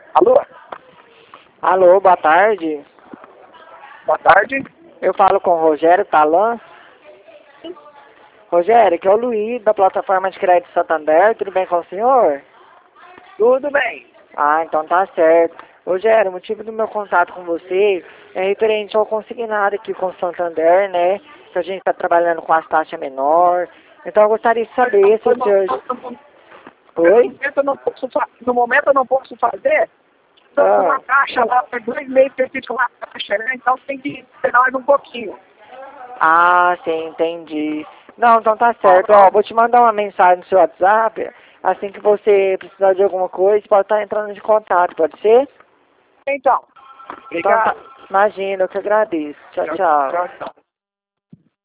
Alô? Alô, boa tarde. Boa tarde. Eu falo com o Rogério Talan. Rogério, que é o Luiz, da plataforma de crédito Santander. Tudo bem com o senhor? Tudo bem. Ah, então tá certo. Rogério, o motivo do meu contato com você é referente ao consignado aqui com o Santander, né? Que a gente está trabalhando com as taxas menor. Então eu gostaria de saber se o senhor... Oi? No momento eu não posso fazer. Estou com uma taxa lá, por 2 meses que eu fiz com uma taxa, né? Então tem que esperar mais um pouquinho. Ah, sim, entendi. Não, então tá certo. Ó, vou te mandar uma mensagem no seu WhatsApp. Assim que você precisar de alguma coisa, pode estar entrando em contato, pode ser? Então, Então tá. obrigado. Imagina, eu que agradeço. Tchau, tchau. Tchau, tchau.